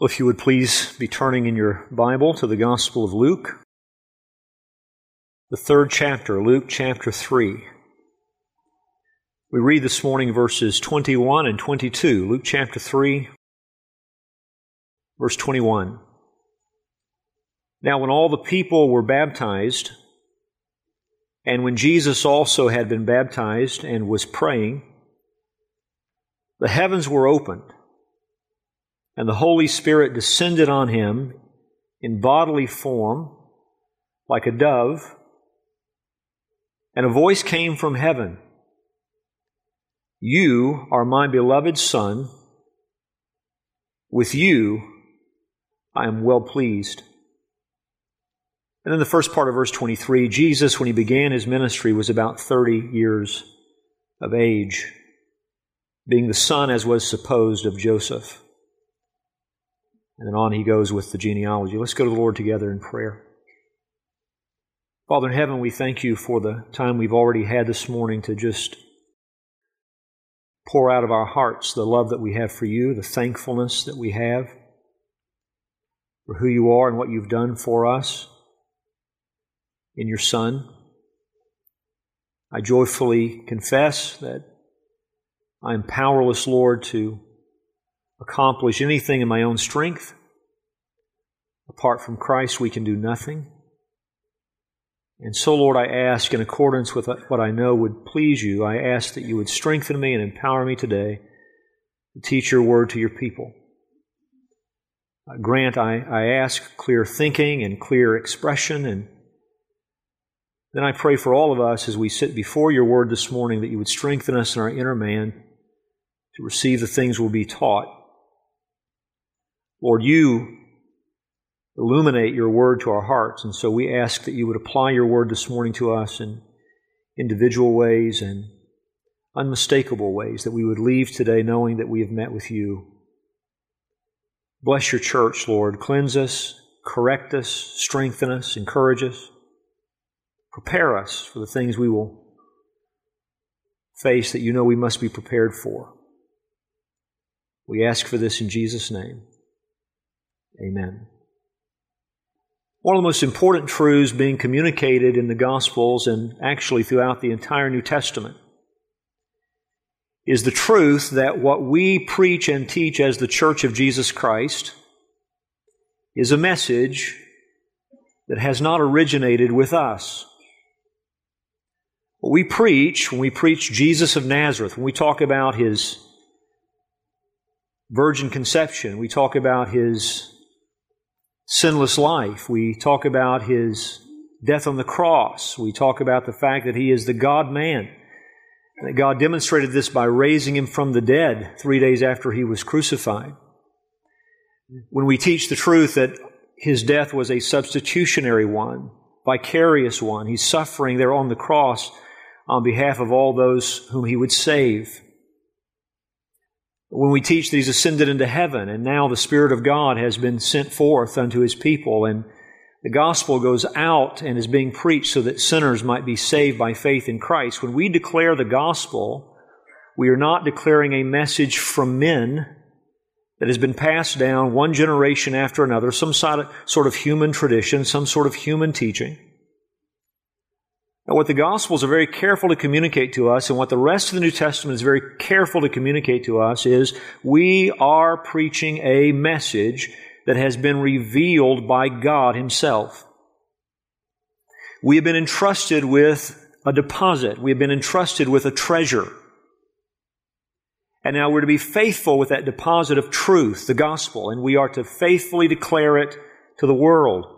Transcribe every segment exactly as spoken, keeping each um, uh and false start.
Well, if you would please be turning in your Bible to the Gospel of Luke, the third chapter, Luke chapter three. We read this morning verses twenty-one and twenty-two. Luke chapter three, verse twenty-one. Now when all the people were baptized, and when Jesus also had been baptized and was praying, the heavens were opened, and the Holy Spirit descended on him in bodily form like a dove, and a voice came from heaven, "You are my beloved Son. With you I am well pleased." And then the first part of verse twenty-three, Jesus, when he began his ministry, was about thirty years of age, being the son, as was supposed, of Joseph. And then on he goes with the genealogy. Let's go to the Lord together in prayer. Father in heaven, we thank you for the time we've already had this morning to just pour out of our hearts the love that we have for you, the thankfulness that we have for who you are and what you've done for us in your Son. I joyfully confess that I am powerless, Lord, to accomplish anything in my own strength. Apart from Christ, we can do nothing. And so, Lord, I ask, in accordance with what I know would please you, I ask that you would strengthen me and empower me today to teach your word to your people. Uh, grant, I, I ask, clear thinking and clear expression, and then I pray for all of us as we sit before your word this morning that you would strengthen us in our inner man to receive the things we'll be taught. Lord, you illuminate your word to our hearts, and so we ask that you would apply your word this morning to us in individual ways and unmistakable ways, that we would leave today knowing that we have met with you. Bless your church, Lord. Cleanse us, correct us, strengthen us, encourage us. Prepare us for the things we will face that you know we must be prepared for. We ask for this in Jesus' name. Amen. One of the most important truths being communicated in the Gospels and actually throughout the entire New Testament is the truth that what we preach and teach as the Church of Jesus Christ is a message that has not originated with us. What we preach, when we preach Jesus of Nazareth, when we talk about His virgin conception, we talk about His sinless life, we talk about His death on the cross, we talk about the fact that He is the God-man, and that God demonstrated this by raising Him from the dead three days after He was crucified. When we teach the truth that His death was a substitutionary one, vicarious one, He's suffering there on the cross on behalf of all those whom He would save. When we teach that He's ascended into heaven and now the Spirit of God has been sent forth unto His people and the gospel goes out and is being preached so that sinners might be saved by faith in Christ. When we declare the gospel, we are not declaring a message from men that has been passed down one generation after another, some sort of human tradition, some sort of human teaching. Now, what the Gospels are very careful to communicate to us, and what the rest of the New Testament is very careful to communicate to us, is we are preaching a message that has been revealed by God Himself. We have been entrusted with a deposit. We have been entrusted with a treasure. And now we're to be faithful with that deposit of truth, the gospel, and we are to faithfully declare it to the world.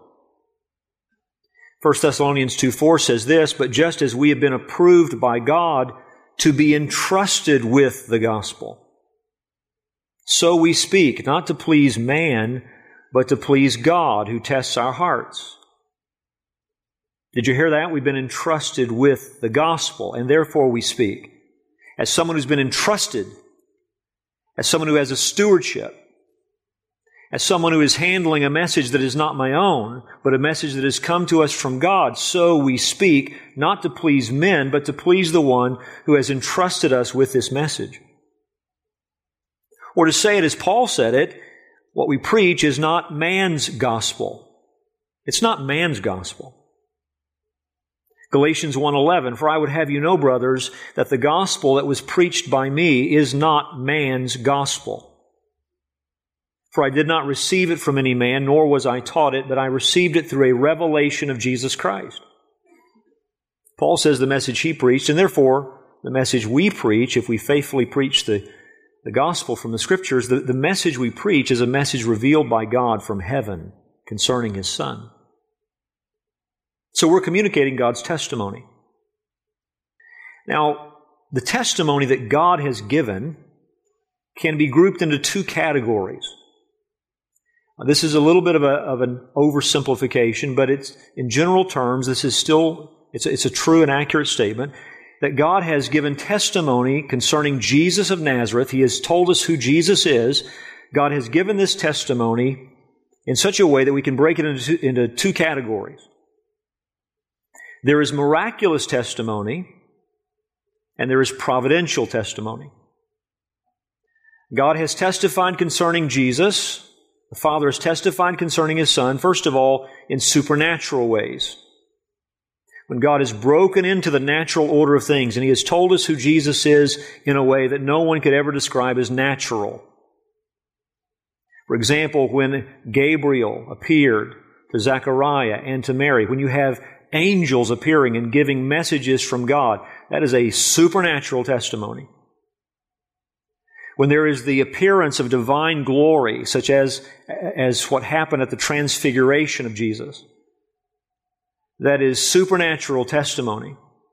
First Thessalonians two four says this, "But just as we have been approved by God to be entrusted with the gospel, so we speak, not to please man, but to please God who tests our hearts." Did you hear that? We've been entrusted with the gospel, and therefore we speak. As someone who's been entrusted, as someone who has a stewardship, as someone who is handling a message that is not my own, but a message that has come to us from God, so we speak, not to please men, but to please the one who has entrusted us with this message. Or to say it as Paul said it, what we preach is not man's gospel. It's not man's gospel. Galatians one eleven, for I would have you know, brothers, that the gospel that was preached by me is not man's gospel. For I did not receive it from any man, nor was I taught it, but I received it through a revelation of Jesus Christ. Paul says the message he preached, and therefore the message we preach, if we faithfully preach the, the gospel from the Scriptures, the, the message we preach is a message revealed by God from heaven concerning His Son. So we're communicating God's testimony. Now, the testimony that God has given can be grouped into two categories. This is a little bit of, a, of an oversimplification, but it's in general terms, this is still, it's a, it's a true and accurate statement that God has given testimony concerning Jesus of Nazareth. He has told us who Jesus is. God has given this testimony in such a way that we can break it into, into two categories. There is miraculous testimony, and there is providential testimony. God has testified concerning Jesus. The Father has testified concerning His Son, first of all, in supernatural ways. When God has broken into the natural order of things, and He has told us who Jesus is in a way that no one could ever describe as natural. For example, when Gabriel appeared to Zechariah and to Mary, when you have angels appearing and giving messages from God, that is a supernatural testimony. When there is the appearance of divine glory, such as, as what happened at the transfiguration of Jesus, that is supernatural testimony.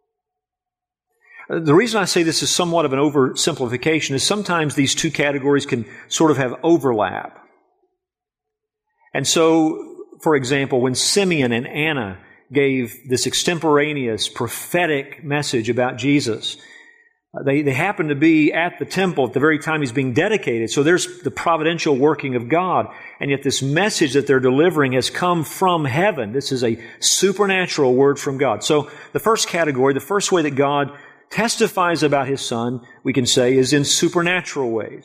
The reason I say this is somewhat of an oversimplification is sometimes these two categories can sort of have overlap. And so, for example, when Simeon and Anna gave this extemporaneous prophetic message about Jesus, They, they happen to be at the temple at the very time He's being dedicated. So there's the providential working of God. And yet this message that they're delivering has come from heaven. This is a supernatural word from God. So the first category, the first way that God testifies about His Son, we can say, is in supernatural ways.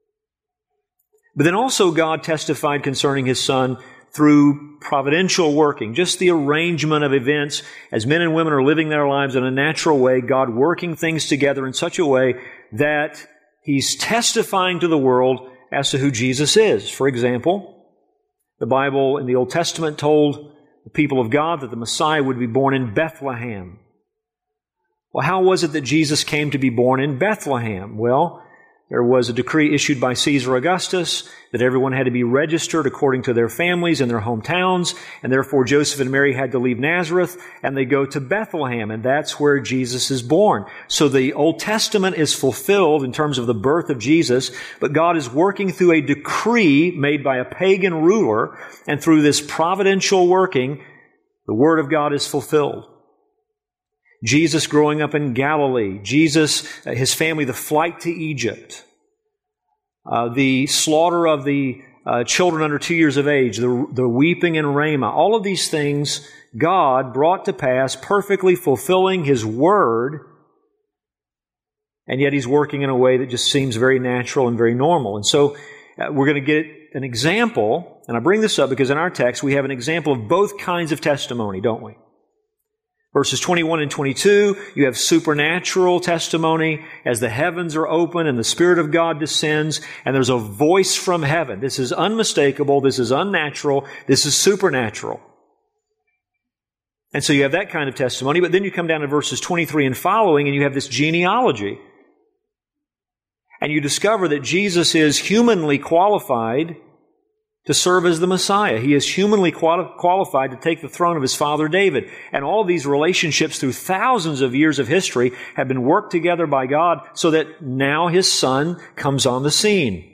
But then also God testified concerning His Son through providential working, just the arrangement of events as men and women are living their lives in a natural way, God working things together in such a way that He's testifying to the world as to who Jesus is. For example, the Bible in the Old Testament told the people of God that the Messiah would be born in Bethlehem. Well, how was it that Jesus came to be born in Bethlehem? Well, there was a decree issued by Caesar Augustus that everyone had to be registered according to their families and their hometowns, and therefore Joseph and Mary had to leave Nazareth, and they go to Bethlehem, and that's where Jesus is born. So the Old Testament is fulfilled in terms of the birth of Jesus, but God is working through a decree made by a pagan ruler, and through this providential working, the Word of God is fulfilled. Jesus growing up in Galilee, Jesus, uh, His family, the flight to Egypt, uh, the slaughter of the uh, children under two years of age, the, the weeping in Ramah, all of these things God brought to pass, perfectly fulfilling His Word, and yet He's working in a way that just seems very natural and very normal. And so uh, we're going to get an example, and I bring this up because in our text we have an example of both kinds of testimony, don't we? Verses twenty-one and twenty-two, you have supernatural testimony as the heavens are open and the Spirit of God descends and there's a voice from heaven. This is unmistakable. This is unnatural. This is supernatural. And so you have that kind of testimony, but then you come down to verses twenty-three and following and you have this genealogy. And you discover that Jesus is humanly qualified to serve as the Messiah. He is humanly quali- qualified to take the throne of his father David. And all these relationships through thousands of years of history have been worked together by God so that now His Son comes on the scene.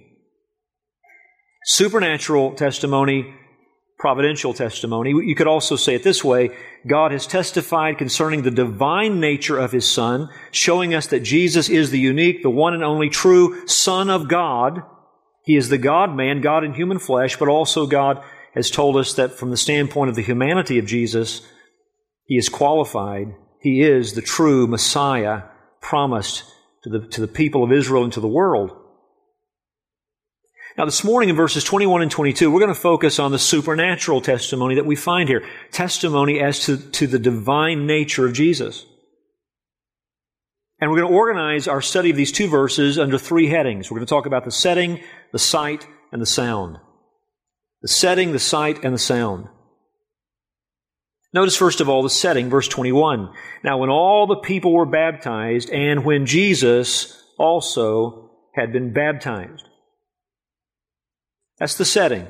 Supernatural testimony, providential testimony. You could also say it this way: God has testified concerning the divine nature of His Son, showing us that Jesus is the unique, the one and only true Son of God. He is the God-man, God in human flesh, but also God has told us that from the standpoint of the humanity of Jesus, He is qualified. He is the true Messiah promised to the, to the people of Israel and to the world. Now, this morning in verses twenty-one and twenty-two, we're going to focus on the supernatural testimony that we find here. Testimony as to, to the divine nature of Jesus. And we're going to organize our study of these two verses under three headings. We're going to talk about the setting, the sight, and the sound. The setting, the sight, and the sound. Notice first of all the setting, verse twenty-one. Now, when all the people were baptized, and when Jesus also had been baptized. That's the setting.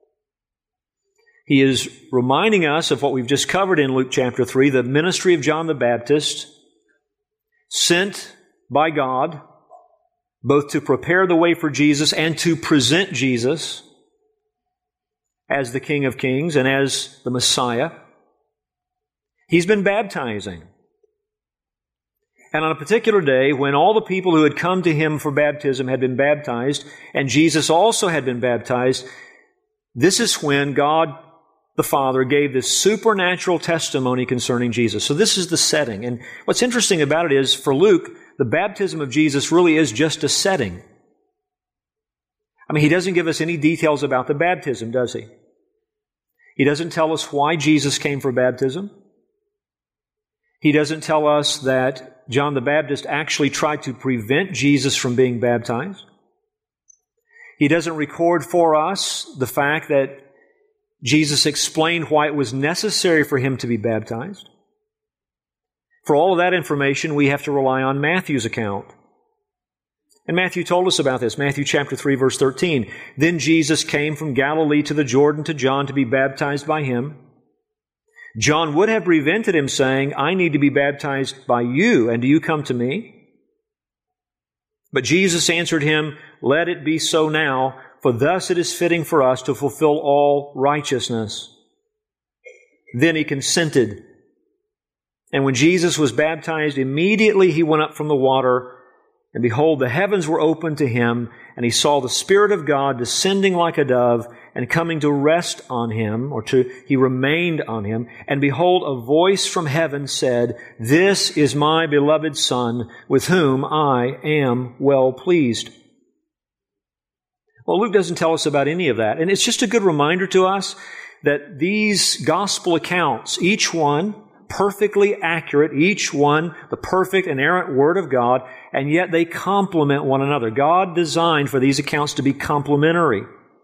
He is reminding us of what we've just covered in Luke chapter three, the ministry of John the Baptist, sent by God, both to prepare the way for Jesus and to present Jesus as the King of Kings and as the Messiah. He's been baptizing. And on a particular day, when all the people who had come to him for baptism had been baptized, and Jesus also had been baptized, this is when God the Father gave this supernatural testimony concerning Jesus. So this is the setting. And what's interesting about it is, for Luke, the baptism of Jesus really is just a setting. I mean, he doesn't give us any details about the baptism, does he? He doesn't tell us why Jesus came for baptism. He doesn't tell us that John the Baptist actually tried to prevent Jesus from being baptized. He doesn't record for us the fact that Jesus explained why it was necessary for him to be baptized. For all of that information, we have to rely on Matthew's account. And Matthew told us about this. Matthew chapter three, verse thirteen. Then Jesus came from Galilee to the Jordan to John to be baptized by him. John would have prevented him, saying, I need to be baptized by you, and do you come to me? But Jesus answered him, Let it be so now, for thus it is fitting for us to fulfill all righteousness. Then he consented. And when Jesus was baptized, immediately he went up from the water, and behold, the heavens were opened to him, and he saw the Spirit of God descending like a dove and coming to rest on him, or to, he remained on him. And behold, a voice from heaven said, This is my beloved Son, with whom I am well pleased. Well, Luke doesn't tell us about any of that. And it's just a good reminder to us that these gospel accounts, each one perfectly accurate, each one the perfect inerrant Word of God, and yet they complement one another. God designed for these accounts to be complementary.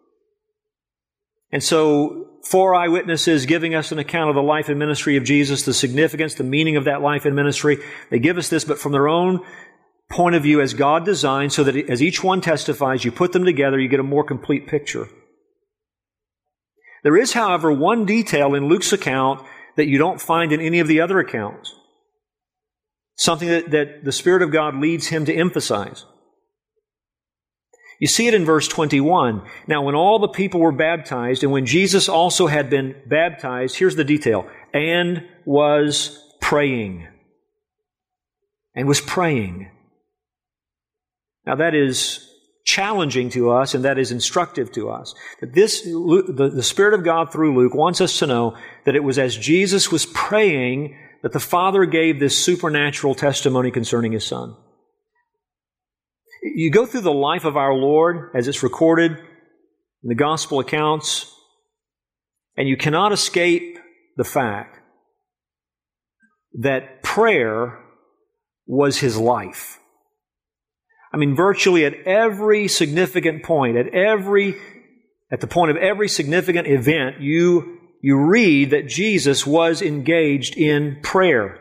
And so, four eyewitnesses giving us an account of the life and ministry of Jesus, the significance, the meaning of that life and ministry, they give us this, but from their own point of view as God designed, so that as each one testifies, you put them together, you get a more complete picture. There is, however, one detail in Luke's account that you don't find in any of the other accounts. Something that, that the Spirit of God leads him to emphasize. You see it in verse twenty-one. Now, when all the people were baptized, and when Jesus also had been baptized, here's the detail, and was praying. And was praying. Now, that is challenging to us, and that is instructive to us. That this, the, the Spirit of God through Luke wants us to know that it was as Jesus was praying that the Father gave this supernatural testimony concerning His Son. You go through the life of our Lord as it's recorded in the gospel accounts, and you cannot escape the fact that prayer was His life. I mean, virtually at every significant point, at every, at the point of every significant event, you, you read that Jesus was engaged in prayer.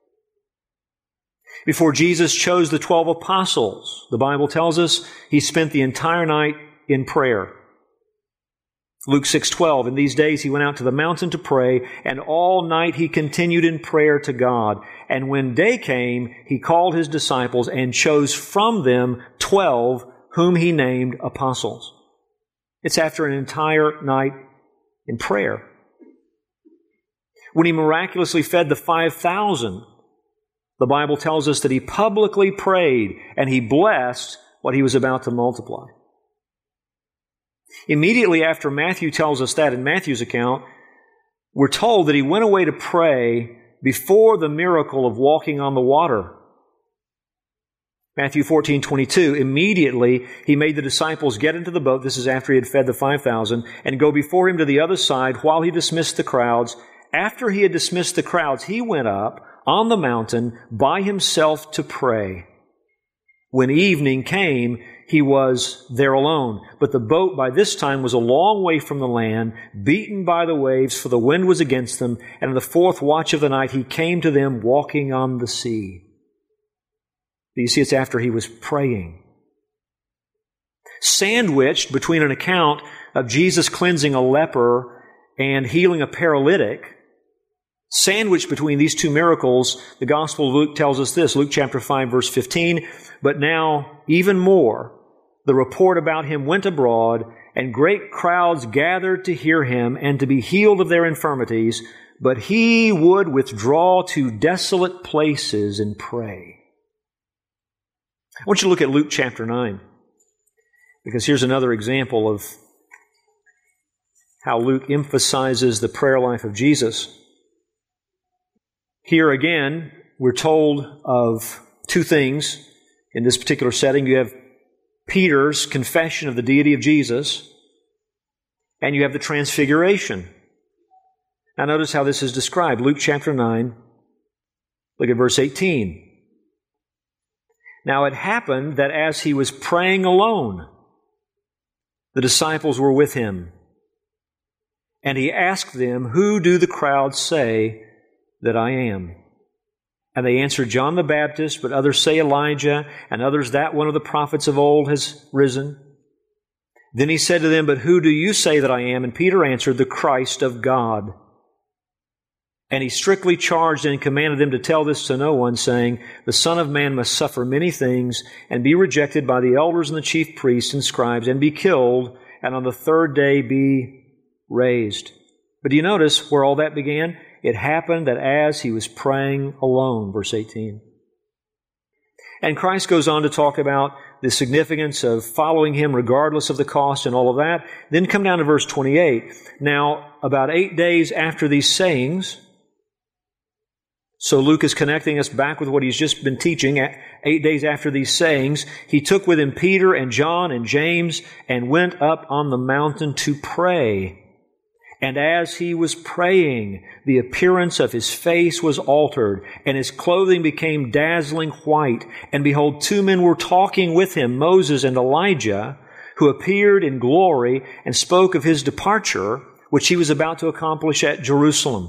Before Jesus chose the twelve apostles, the Bible tells us He spent the entire night in prayer. Luke six twelve, in these days He went out to the mountain to pray, and all night He continued in prayer to God. And when day came, He called His disciples and chose from them twelve, whom He named apostles. It's after an entire night in prayer. When He miraculously fed the five thousand, the Bible tells us that He publicly prayed and He blessed what He was about to multiply. Immediately after Matthew tells us that in Matthew's account, we're told that He went away to pray before the miracle of walking on the water. Matthew fourteen twenty-two, immediately he made the disciples get into the boat, this is after he had fed the five thousand, and go before him to the other side while he dismissed the crowds. After he had dismissed the crowds, he went up on the mountain by himself to pray. When evening came, he was there alone. But the boat by this time was a long way from the land, beaten by the waves, for the wind was against them. And in the fourth watch of the night, he came to them walking on the sea. You see, it's after he was praying. Sandwiched between an account of Jesus cleansing a leper and healing a paralytic, sandwiched between these two miracles, the Gospel of Luke tells us this, Luke chapter five, verse fifteen, but now, even more, the report about him went abroad, and great crowds gathered to hear him and to be healed of their infirmities, but he would withdraw to desolate places and pray. I want you to look at Luke chapter nine, because here's another example of how Luke emphasizes the prayer life of Jesus. Here again, we're told of two things in this particular setting. You have Peter's confession of the deity of Jesus, and you have the transfiguration. Now notice how this is described. Luke chapter nine, look at verse eighteen. Now it happened that as he was praying alone, the disciples were with him. And he asked them, "Who do the crowds say that I am?" And they answered, "John the Baptist, but others say Elijah, and others that one of the prophets of old has risen." Then he said to them, "But who do you say that I am?" And Peter answered, "The Christ of God." And he strictly charged and commanded them to tell this to no one, saying, "The Son of Man must suffer many things, and be rejected by the elders and the chief priests and scribes, and be killed, and on the third day be raised." But do you notice where all that began? It happened that as he was praying alone, verse eighteen. And Christ goes on to talk about the significance of following him regardless of the cost and all of that. Then come down to verse twenty-eight. Now, about eight days after these sayings, so Luke is connecting us back with what he's just been teaching. Eight days after these sayings, he took with him Peter and John and James and went up on the mountain to pray. And as he was praying, the appearance of his face was altered, and his clothing became dazzling white. And behold, two men were talking with him, Moses and Elijah, who appeared in glory and spoke of his departure, which he was about to accomplish at Jerusalem.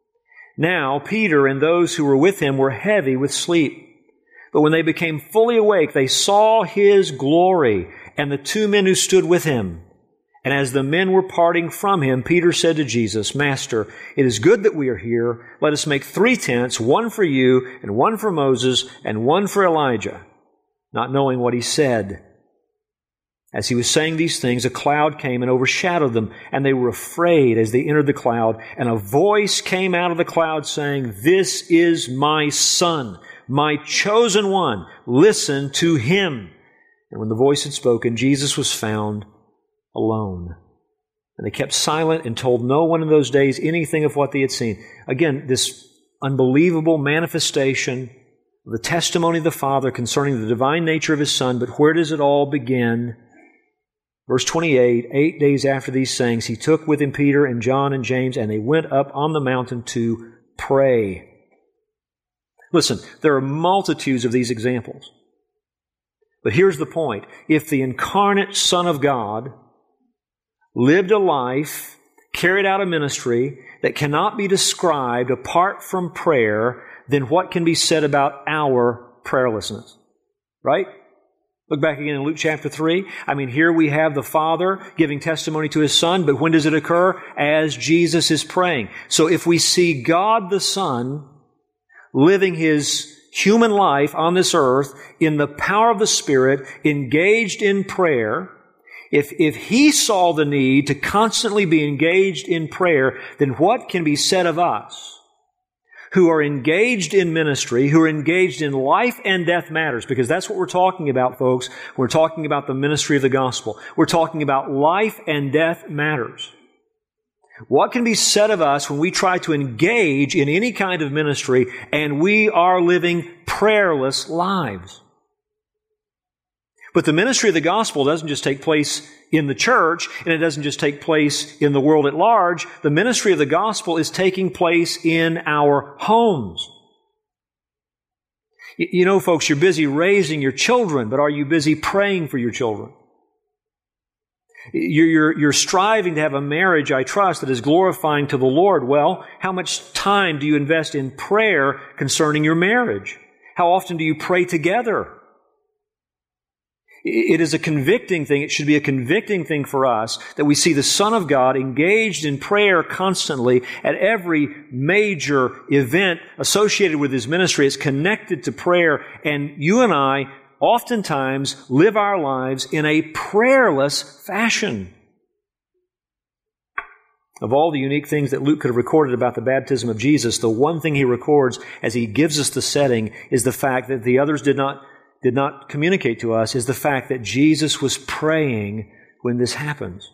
Now Peter and those who were with him were heavy with sleep. But when they became fully awake, they saw his glory and the two men who stood with him. And as the men were parting from him, Peter said to Jesus, "Master, it is good that we are here. Let us make three tents, one for you, and one for Moses, and one for Elijah," not knowing what he said. As he was saying these things, a cloud came and overshadowed them, and they were afraid as they entered the cloud. And a voice came out of the cloud saying, "This is my Son, my chosen one. Listen to him." And when the voice had spoken, Jesus was found alone. And they kept silent and told no one in those days anything of what they had seen. Again, this unbelievable manifestation of the testimony of the Father concerning the divine nature of his Son. But where does it all begin? Verse twenty-eight, eight days after these sayings, he took with him Peter and John and James, and they went up on the mountain to pray. Listen, there are multitudes of these examples. But here's the point. If the incarnate Son of God lived a life, carried out a ministry that cannot be described apart from prayer, then what can be said about our prayerlessness? Right? Look back again in Luke chapter three. I mean, here we have the Father giving testimony to his Son, but when does it occur? As Jesus is praying. So if we see God the Son living his human life on this earth in the power of the Spirit, engaged in prayer, if, if he saw the need to constantly be engaged in prayer, then what can be said of us who are engaged in ministry, who are engaged in life and death matters? Because that's what we're talking about, folks. We're talking about the ministry of the gospel. We're talking about life and death matters. What can be said of us when we try to engage in any kind of ministry and we are living prayerless lives? But the ministry of the gospel doesn't just take place in the church, and it doesn't just take place in the world at large. The ministry of the gospel is taking place in our homes. You know, folks, you're busy raising your children, but are you busy praying for your children? You're, you're, you're striving to have a marriage, I trust, that is glorifying to the Lord. Well, how much time do you invest in prayer concerning your marriage? How often do you pray together? It is a convicting thing. It should be a convicting thing for us that we see the Son of God engaged in prayer constantly at every major event associated with His ministry. It's connected to prayer. And you and I oftentimes live our lives in a prayerless fashion. Of all the unique things that Luke could have recorded about the baptism of Jesus, the one thing he records as he gives us the setting is the fact that the others did not did not communicate to us, is the fact that Jesus was praying when this happens.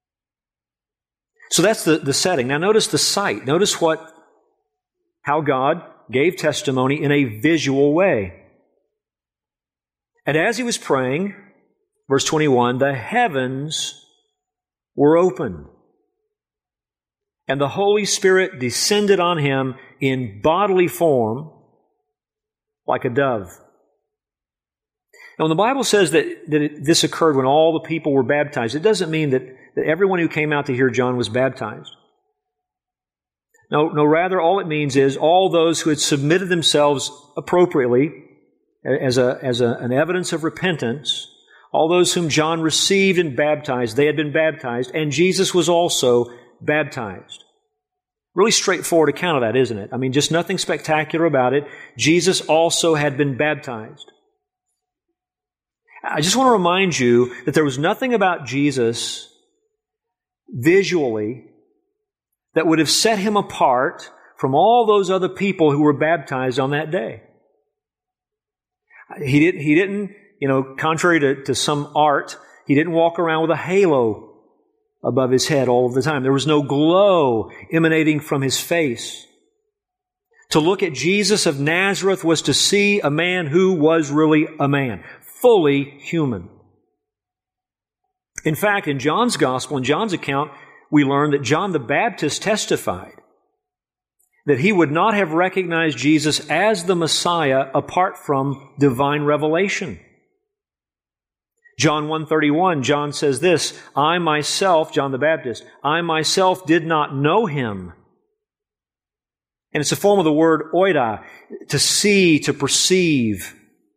So that's the, the setting. Now notice the sight. Notice what, how God gave testimony in a visual way. And as he was praying, verse twenty-one, the heavens were opened, and the Holy Spirit descended on him in bodily form like a dove. Now, when the Bible says that, that it, this occurred when all the people were baptized, it doesn't mean that, that everyone who came out to hear John was baptized. No, no, rather, all it means is all those who had submitted themselves appropriately as, a, as a, an evidence of repentance, all those whom John received and baptized, they had been baptized, and Jesus was also baptized. Really straightforward account of that, isn't it? I mean, just nothing spectacular about it. Jesus also had been baptized. I just want to remind you that there was nothing about Jesus visually that would have set him apart from all those other people who were baptized on that day. He didn't, he didn't, you know, contrary to, to some art, he didn't walk around with a halo above his head all of the time. There was no glow emanating from his face. To look at Jesus of Nazareth was to see a man who was really a man, fully human. In fact, in John's gospel, in John's account, we learn that John the Baptist testified that he would not have recognized Jesus as the Messiah apart from divine revelation. John one thirty-one, John says this, I myself, John the Baptist, I myself did not know him. And it's a form of the word oida, to see, to perceive.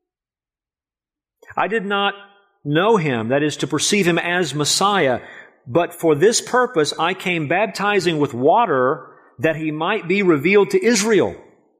I did not know him, that is, to perceive him as Messiah, but for this purpose I came baptizing with water that he might be revealed to Israel.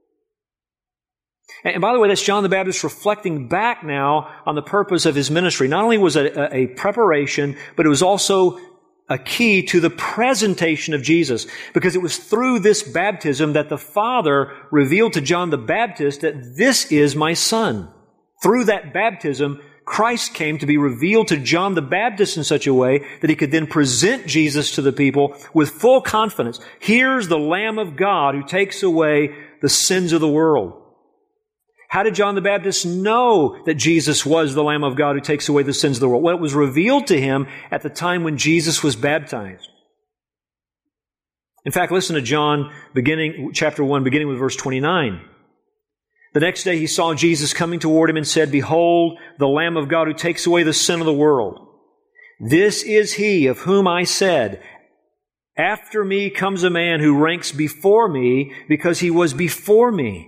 And by the way, that's John the Baptist reflecting back now on the purpose of his ministry. Not only was it a, a preparation, but it was also a key to the presentation of Jesus, because it was through this baptism that the Father revealed to John the Baptist that this is my Son. Through that baptism, Christ came to be revealed to John the Baptist in such a way that he could then present Jesus to the people with full confidence. Here's the Lamb of God who takes away the sins of the world. How did John the Baptist know that Jesus was the Lamb of God who takes away the sins of the world? Well, it was revealed to him at the time when Jesus was baptized. In fact, listen to John beginning, chapter one, beginning with verse twenty-nine. The next day he saw Jesus coming toward him and said, Behold, the Lamb of God who takes away the sin of the world. This is he of whom I said, After me comes a man who ranks before me because he was before me.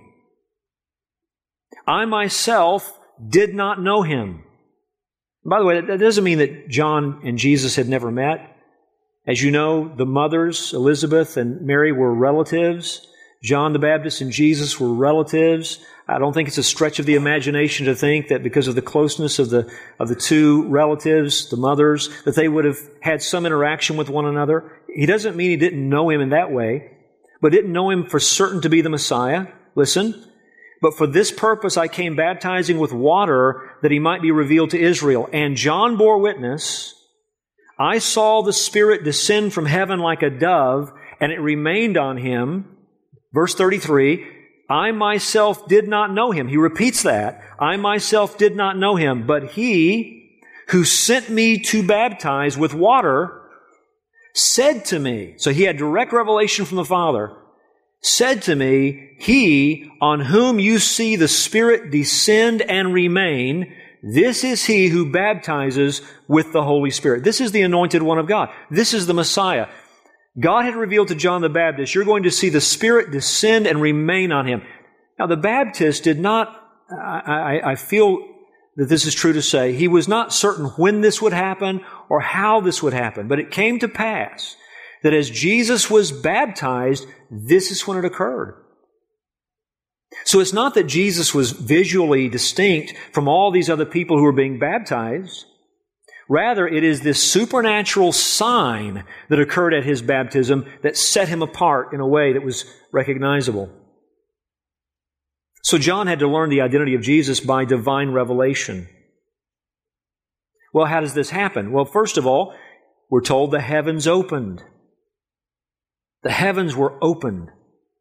I myself did not know him. By the way, that doesn't mean that John and Jesus had never met. As you know, the mothers, Elizabeth and Mary, were relatives. John the Baptist and Jesus were relatives. I don't think it's a stretch of the imagination to think that because of the closeness of the of the two relatives, the mothers, that they would have had some interaction with one another. He doesn't mean he didn't know him in that way, but didn't know him for certain to be the Messiah. Listen. But for this purpose I came baptizing with water that he might be revealed to Israel. And John bore witness, I saw the Spirit descend from heaven like a dove, and it remained on him. Verse thirty-three, I myself did not know him. He repeats that. I myself did not know him, but he, who sent me to baptize with water, said to me," so he had direct revelation from the Father, "said to me, he on whom you see the Spirit descend and remain, this is he who baptizes with the Holy Spirit." This is the anointed one of God. This is the Messiah. God had revealed to John the Baptist, you're going to see the Spirit descend and remain on him. Now, the Baptist did not, I, I, I feel that this is true to say, he was not certain when this would happen or how this would happen, but it came to pass that as Jesus was baptized, this is when it occurred. So it's not that Jesus was visually distinct from all these other people who were being baptized. Rather, it is this supernatural sign that occurred at his baptism that set him apart in a way that was recognizable. So John had to learn the identity of Jesus by divine revelation. Well, how does this happen? Well, first of all, we're told the heavens opened. The heavens were opened.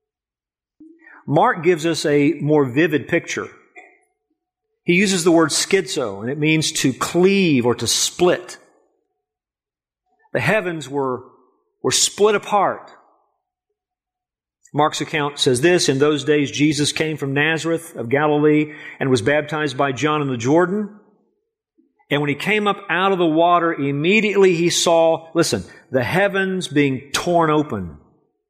Mark gives us a more vivid picture. He uses the word schizo, and it means to cleave or to split. The heavens were, were split apart. Mark's account says this, "In those days Jesus came from Nazareth of Galilee and was baptized by John in the Jordan. And when he came up out of the water, immediately he saw," listen, "the heavens being torn open,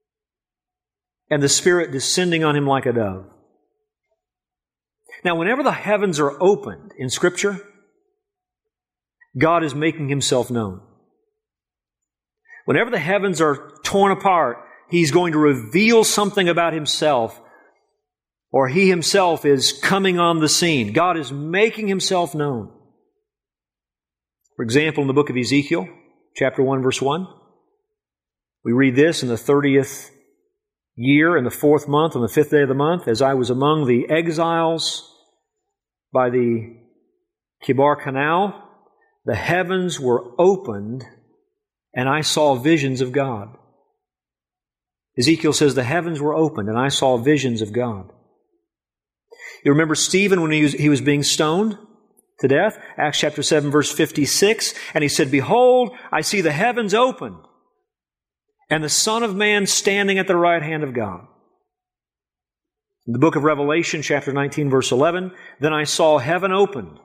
and the Spirit descending on him like a dove." Now, whenever the heavens are opened in Scripture, God is making himself known. Whenever the heavens are torn apart, he's going to reveal something about himself, or he himself is coming on the scene. God is making himself known. For example, in the book of Ezekiel, chapter one, verse one, we read this: "In the thirtieth year, in the fourth month, on the fifth day of the month, as I was among the exiles by the Kibar Canal, the heavens were opened, and I saw visions of God." Ezekiel says, the heavens were opened, and I saw visions of God. You remember Stephen when he was, he was being stoned to death? Acts chapter seven, verse fifty-six. And he said, "Behold, I see the heavens opened, and the Son of Man standing at the right hand of God." In the book of Revelation, chapter nineteen, verse eleven, "Then I saw heaven opened,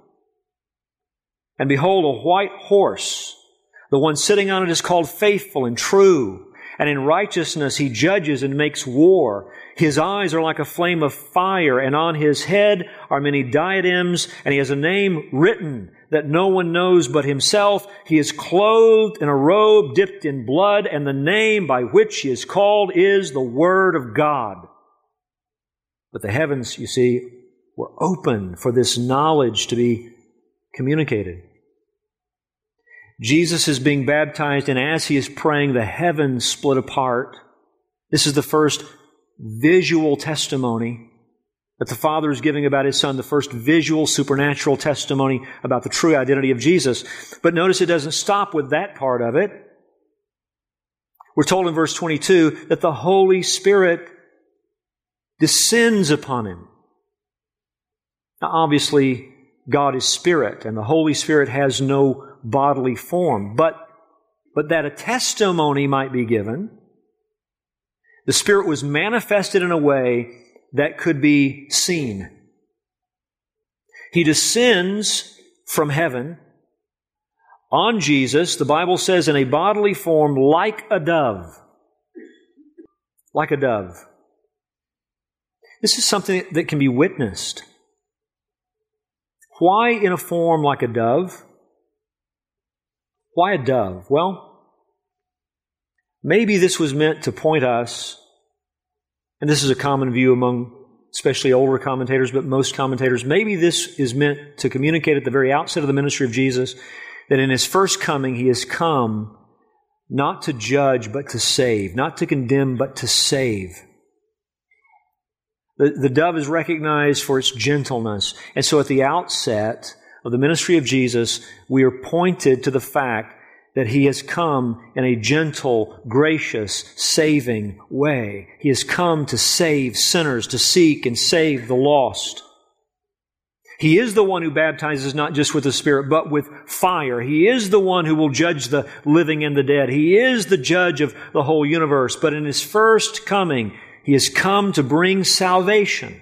and behold, a white horse. The one sitting on it is called Faithful and True, and in righteousness he judges and makes war. His eyes are like a flame of fire, and on his head are many diadems, and he has a name written that no one knows but himself. He is clothed in a robe dipped in blood, and the name by which he is called is the Word of God." But the heavens, you see, were open for this knowledge to be communicated. Jesus is being baptized, and as he is praying, the heavens split apart. This is the first visual testimony that the Father is giving about His Son, the first visual supernatural testimony about the true identity of Jesus. But notice it doesn't stop with that part of it. We're told in verse twenty-two that the Holy Spirit descends upon him. Now, obviously, God is Spirit, and the Holy Spirit has no bodily form, but, but that a testimony might be given, the Spirit was manifested in a way that could be seen. He descends from heaven on Jesus, the Bible says, in a bodily form like a dove. Like a dove. This is something that can be witnessed. Why in a form like a dove? Why a dove? Well, maybe this was meant to point us, and this is a common view among especially older commentators, but most commentators, maybe this is meant to communicate at the very outset of the ministry of Jesus that in His first coming He has come not to judge but to save, not to condemn but to save. The, the dove is recognized for its gentleness, and so at the outset of the ministry of Jesus, we are pointed to the fact that He has come in a gentle, gracious, saving way. He has come to save sinners, to seek and save the lost. He is the one who baptizes not just with the Spirit, but with fire. He is the one who will judge the living and the dead. He is the judge of the whole universe. But in His first coming, He has come to bring salvation.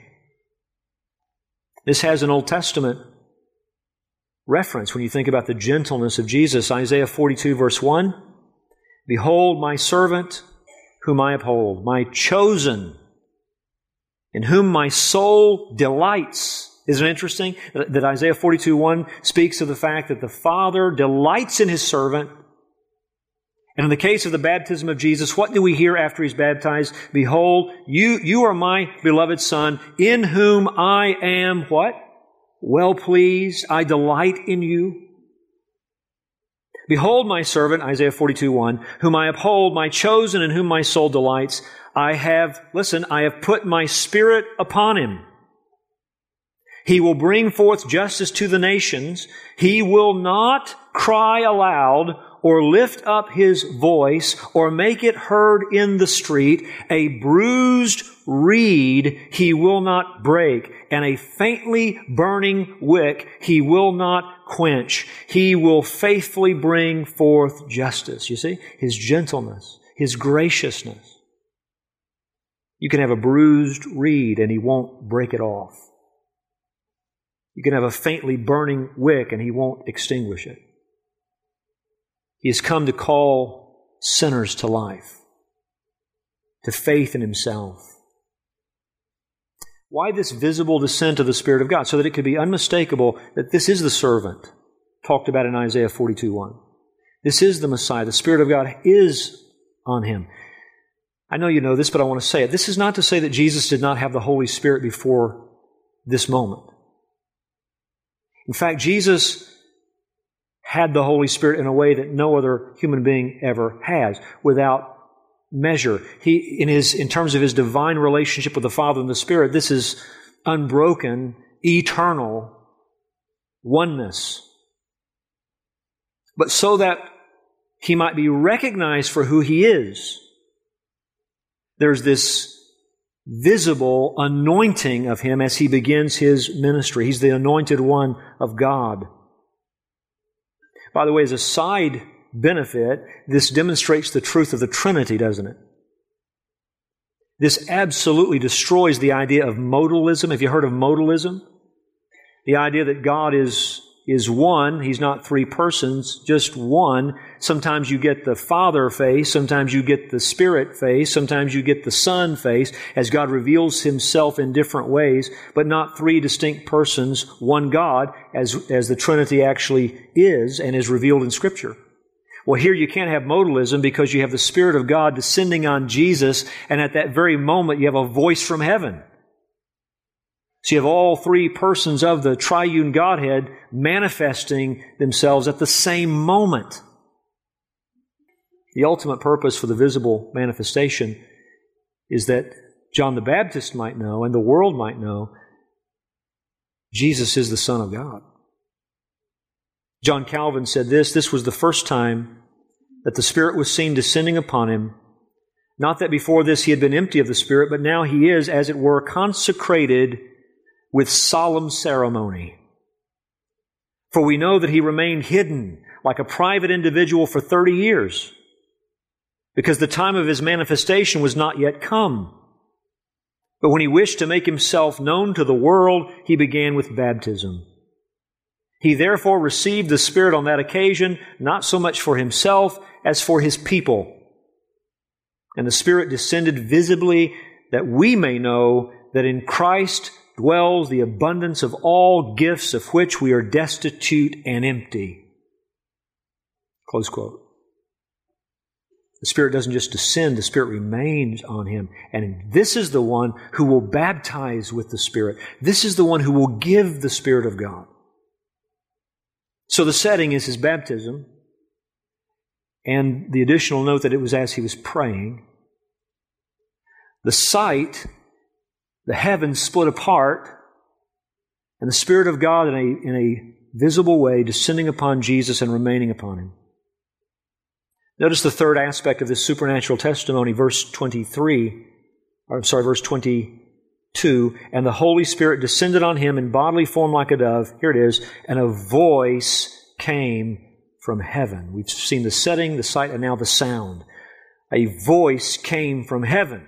This has an Old Testament reference when you think about the gentleness of Jesus. Isaiah forty-two verse one, "Behold my servant whom I uphold, my chosen, in whom my soul delights." Isn't it interesting that Isaiah forty-two one speaks of the fact that the Father delights in His servant? And in the case of the baptism of Jesus, what do we hear after He's baptized? "Behold, you, you are my beloved Son, in whom I am," what? "Well pleased, I delight in you." "Behold my servant," Isaiah forty-two one, "whom I uphold, my chosen, in whom my soul delights. I have," listen, "I have put my Spirit upon Him. He will bring forth justice to the nations. He will not cry aloud or lift up His voice or make it heard in the street. A bruised reed He will not break, and a faintly burning wick He will not quench. He will faithfully bring forth justice." You see? His gentleness, His graciousness. You can have a bruised reed and He won't break it off. You can have a faintly burning wick and He won't extinguish it. He has come to call sinners to life, to faith in Himself. Why this visible descent of the Spirit of God? So that it could be unmistakable that this is the servant talked about in Isaiah forty-two one. This is the Messiah. The Spirit of God is on Him. I know you know this, but I want to say it. This is not to say that Jesus did not have the Holy Spirit before this moment. In fact, Jesus had the Holy Spirit in a way that no other human being ever has, without measure. He, in his, in terms of His divine relationship with the Father and the Spirit, this is unbroken, eternal oneness. But so that He might be recognized for who He is, there's this visible anointing of Him as He begins His ministry. He's the anointed one of God. By the way, as a side benefit, this demonstrates the truth of the Trinity, doesn't it? This absolutely destroys the idea of modalism. Have you heard of modalism? The idea that God is is one. He's not three persons, just one. Sometimes you get the Father face, sometimes you get the Spirit face, sometimes you get the Son face, as God reveals Himself in different ways, but not three distinct persons, one God, as, as the Trinity actually is and is revealed in Scripture. Well, here you can't have modalism because you have the Spirit of God descending on Jesus, and at that very moment you have a voice from heaven. So you have all three persons of the triune Godhead manifesting themselves at the same moment. The ultimate purpose for the visible manifestation is that John the Baptist might know and the world might know Jesus is the Son of God. John Calvin said this, this was the first time that the Spirit was seen descending upon Him. Not that before this He had been empty of the Spirit, but now He is, as it were, consecrated with solemn ceremony. For we know that He remained hidden like a private individual for thirty years, because the time of His manifestation was not yet come. But when He wished to make Himself known to the world, He began with baptism. He therefore received the Spirit on that occasion, not so much for Himself as for His people. And the Spirit descended visibly that we may know that in Christ dwells the abundance of all gifts of which we are destitute and empty. Close quote. The Spirit doesn't just descend, the Spirit remains on Him. And this is the one who will baptize with the Spirit. This is the one who will give the Spirit of God. So the setting is His baptism. And the additional note that it was as He was praying. The sight, the heavens split apart, and the Spirit of God in a, in a visible way descending upon Jesus and remaining upon Him. Notice the third aspect of this supernatural testimony, verse twenty-three, or I'm sorry, verse twenty, two, and the Holy Spirit descended on him in bodily form like a dove. Here it is. And a voice came from heaven. We've seen the setting, the sight, and now the sound. A voice came from heaven.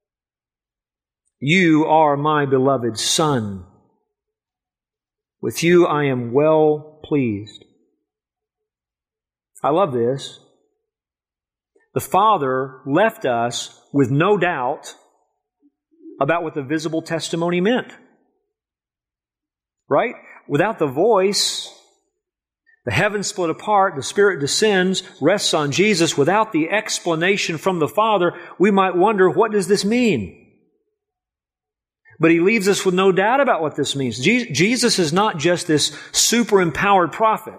You are my beloved Son. With you I am well pleased. I love this. The Father left us with no doubt about what the visible testimony meant. Right? Without the voice, the heavens split apart, the Spirit descends, rests on Jesus. Without the explanation from the Father, we might wonder, what does this mean? But He leaves us with no doubt about what this means. Je- Jesus is not just this super-empowered prophet.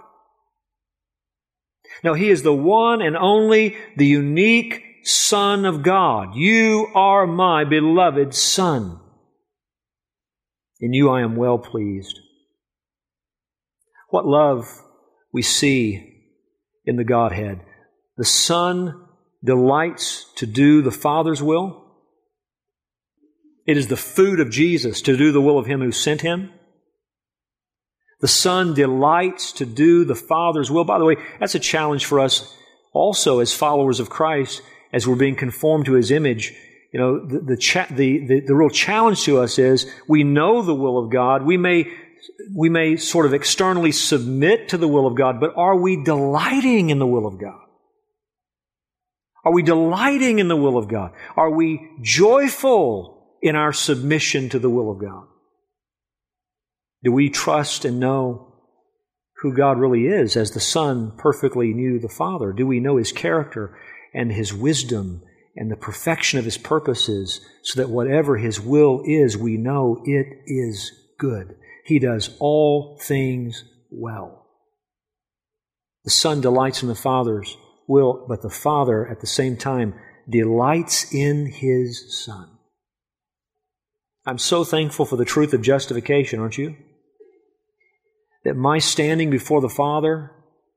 No, He is the one and only, the unique Son of God. You are my beloved Son. In you I am well pleased. What love we see in the Godhead. The Son delights to do the Father's will. It is the food of Jesus to do the will of Him who sent Him. The Son delights to do the Father's will. By the way, that's a challenge for us also as followers of Christ, as we're being conformed to His image. You know, the the, cha- the the the real challenge to us is we know the will of God. We may we may sort of externally submit to the will of God, but are we delighting in the will of God? Are we delighting in the will of God? Are we joyful in our submission to the will of God? Do we trust and know who God really is, as the Son perfectly knew the Father? Do we know His character and His wisdom and the perfection of His purposes, so that whatever His will is, we know it is good? He does all things well. The Son delights in the Father's will, but the Father at the same time delights in His Son. I'm so thankful for the truth of justification, aren't you? That my standing before the Father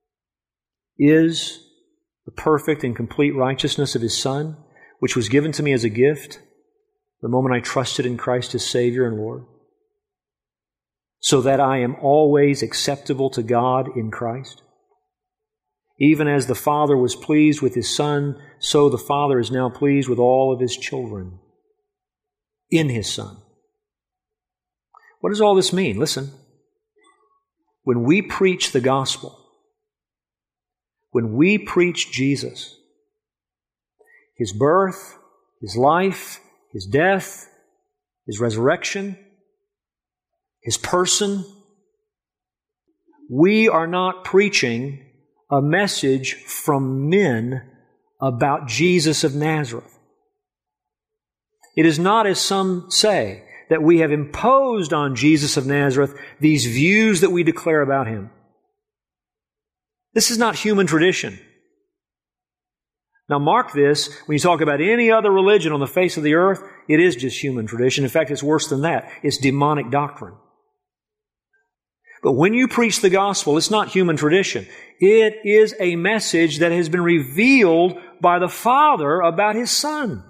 is the perfect and complete righteousness of His Son, which was given to me as a gift the moment I trusted in Christ as Savior and Lord, so that I am always acceptable to God in Christ. Even as the Father was pleased with His Son, so the Father is now pleased with all of His children in His Son. What does all this mean? Listen. When we preach the gospel, when we preach Jesus, His birth, His life, His death, His resurrection, His person, we are not preaching a message from men about Jesus of Nazareth. It is not, as some say, that we have imposed on Jesus of Nazareth these views that we declare about Him. This is not human tradition. Now mark this, when you talk about any other religion on the face of the earth, it is just human tradition. In fact, it's worse than that. It's demonic doctrine. But when you preach the gospel, it's not human tradition. It is a message that has been revealed by the Father about His Son.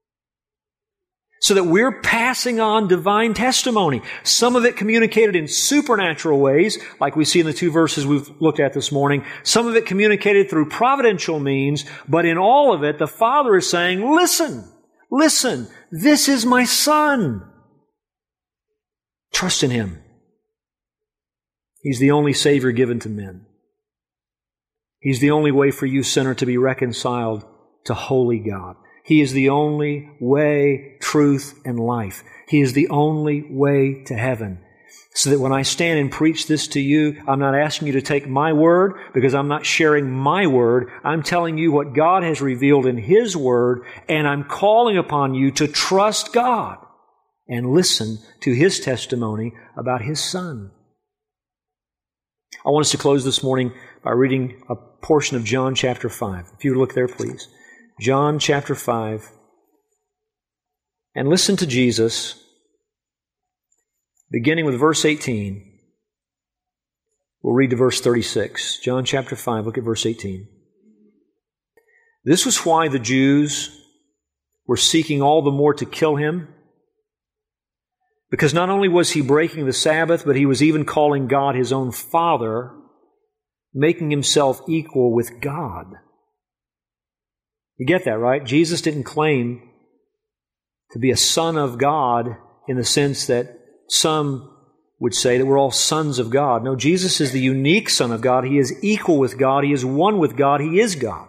So that we're passing on divine testimony. Some of it communicated in supernatural ways, like we see in the two verses we've looked at this morning. Some of it communicated through providential means, but in all of it, the Father is saying, listen, listen, this is my Son. Trust in Him. He's the only Savior given to men. He's the only way for you, sinner, to be reconciled to holy God. He is the only way, truth, and life. He is the only way to heaven. So that when I stand and preach this to you, I'm not asking you to take my word, because I'm not sharing my word. I'm telling you what God has revealed in His word, and I'm calling upon you to trust God and listen to His testimony about His Son. I want us to close this morning by reading a portion of John chapter five. If you would look there, please. John chapter five. And listen to Jesus, beginning with verse eighteen. We'll read to verse thirty-six. John chapter five, look at verse eighteen. This was why the Jews were seeking all the more to kill Him. Because not only was he breaking the Sabbath, but he was even calling God his own Father, making himself equal with God. You get that, right? Jesus didn't claim to be a son of God in the sense that some would say that we're all sons of God. No, Jesus is the unique Son of God. He is equal with God. He is one with God. He is God.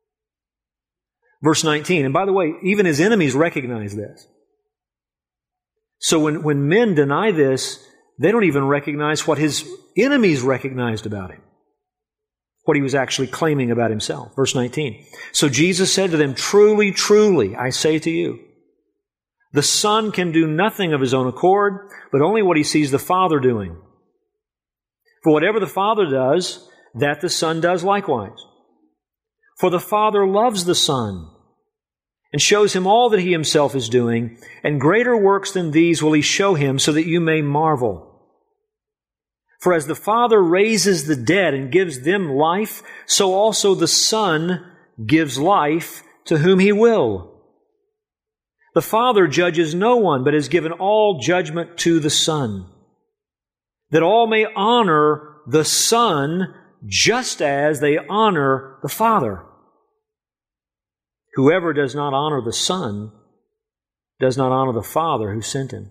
Verse nineteen, and by the way, even his enemies recognize this. So when, when men deny this, they don't even recognize what his enemies recognized about him, what he was actually claiming about himself. Verse nineteen, so Jesus said to them, truly, truly, I say to you, the Son can do nothing of his own accord, but only what he sees the Father doing. For whatever the Father does, that the Son does likewise. For the Father loves the Son, and shows him all that he himself is doing, and greater works than these will he show him, so that you may marvel. For as the Father raises the dead and gives them life, so also the Son gives life to whom he will. The Father judges no one, but has given all judgment to the Son, that all may honor the Son just as they honor the Father. Whoever does not honor the Son does not honor the Father who sent him.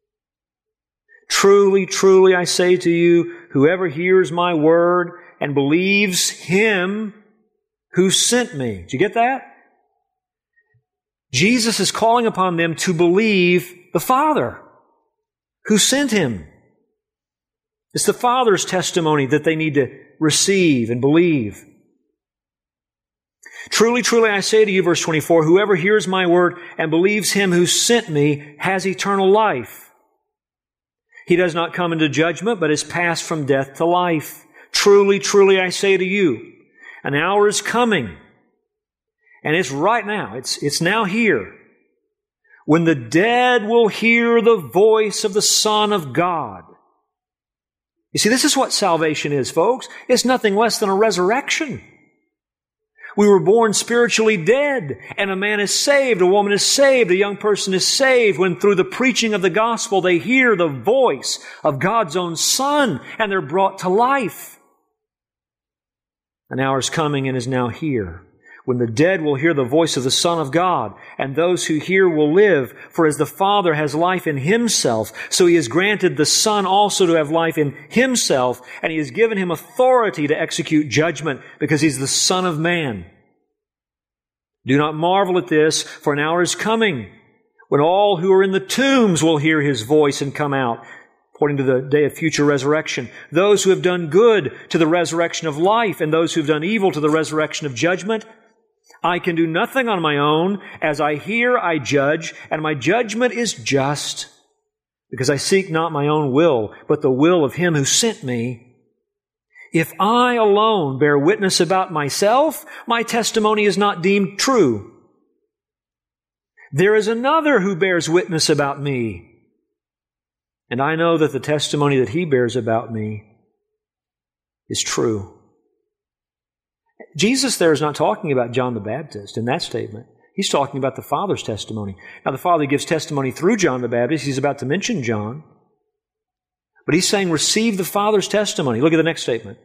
Truly, truly, I say to you, whoever hears my word and believes him who sent me. Did you get that? Jesus is calling upon them to believe the Father who sent him. It's the Father's testimony that they need to receive and believe. Truly, truly, I say to you, verse twenty-four, whoever hears my word and believes him who sent me has eternal life. He does not come into judgment, but is passed from death to life. Truly, truly, I say to you, an hour is coming, and it's right now, it's, it's now here, when the dead will hear the voice of the Son of God. You see, this is what salvation is, folks. It's nothing less than a resurrection. We were born spiritually dead, and a man is saved, a woman is saved, a young person is saved when through the preaching of the gospel they hear the voice of God's own Son, and they're brought to life. An hour is coming and is now here, when the dead will hear the voice of the Son of God, and those who hear will live. For as the Father has life in himself, so he has granted the Son also to have life in himself, and he has given him authority to execute judgment, because he's the Son of Man. Do not marvel at this, for an hour is coming, when all who are in the tombs will hear his voice and come out, according to the day of future resurrection. Those who have done good to the resurrection of life, and those who have done evil to the resurrection of judgment. I can do nothing on my own. As I hear, I judge, and my judgment is just, because I seek not my own will, but the will of him who sent me. If I alone bear witness about myself, my testimony is not deemed true. There is another who bears witness about me, and I know that the testimony that he bears about me is true. Jesus there is not talking about John the Baptist in that statement. He's talking about the Father's testimony. Now, the Father gives testimony through John the Baptist. He's about to mention John. But he's saying, receive the Father's testimony. Look at the next statement.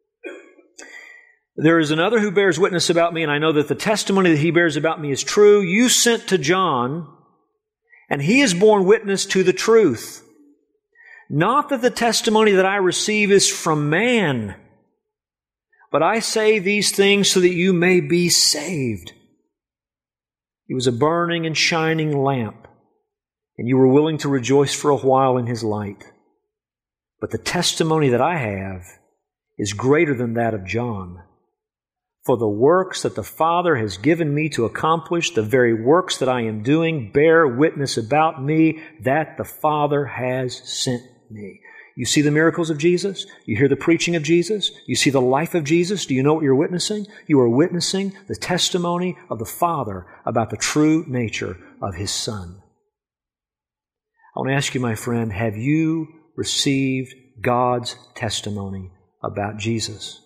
There is another who bears witness about me, and I know that the testimony that he bears about me is true. You sent to John, and he has borne witness to the truth. Not that the testimony that I receive is from man, but I say these things so that you may be saved. He was a burning and shining lamp, and you were willing to rejoice for a while in his light. But the testimony that I have is greater than that of John. For the works that the Father has given me to accomplish, the very works that I am doing, bear witness about me that the Father has sent me. You see the miracles of Jesus? You hear the preaching of Jesus? You see the life of Jesus? Do you know what you're witnessing? You are witnessing the testimony of the Father about the true nature of His Son. I want to ask you, my friend, have you received God's testimony about Jesus?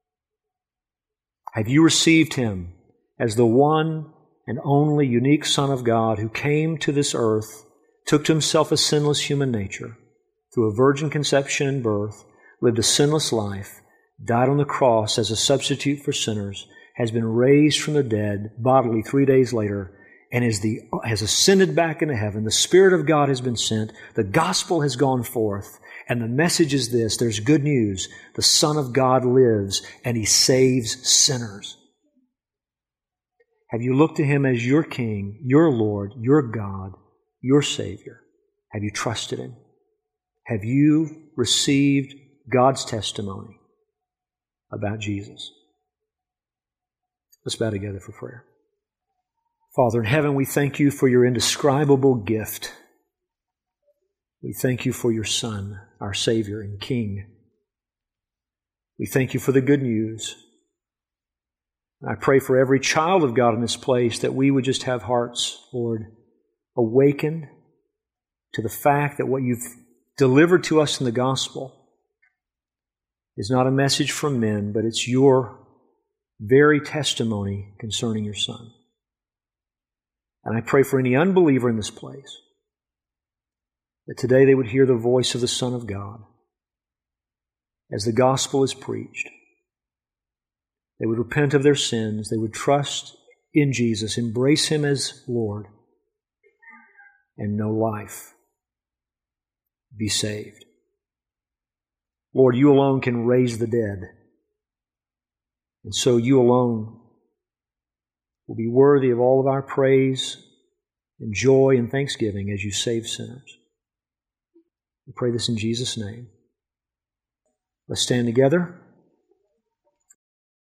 Have you received Him as the one and only unique Son of God who came to this earth took to himself a sinless human nature, through a virgin conception and birth, lived a sinless life, died on the cross as a substitute for sinners, has been raised from the dead bodily three days later, and is the, has ascended back into heaven. The Spirit of God has been sent. The gospel has gone forth. And the message is this: there's good news. The Son of God lives, and He saves sinners. Have you looked to Him as your King, your Lord, your God, your Savior? Have you trusted Him? Have you received God's testimony about Jesus? Let's bow together for prayer. Father in heaven, we thank You for Your indescribable gift. We thank You for Your Son, our Savior and King. We thank You for the good news. I pray for every child of God in this place that we would just have hearts, Lord, awakened to the fact that what You've delivered to us in the gospel is not a message from men, but it's Your very testimony concerning Your Son. And I pray for any unbeliever in this place that today they would hear the voice of the Son of God as the gospel is preached. They would repent of their sins. They would trust in Jesus, embrace Him as Lord, and know life. Be saved. Lord, You alone can raise the dead. And so You alone will be worthy of all of our praise and joy and thanksgiving as You save sinners. We pray this in Jesus' name. Let's stand together.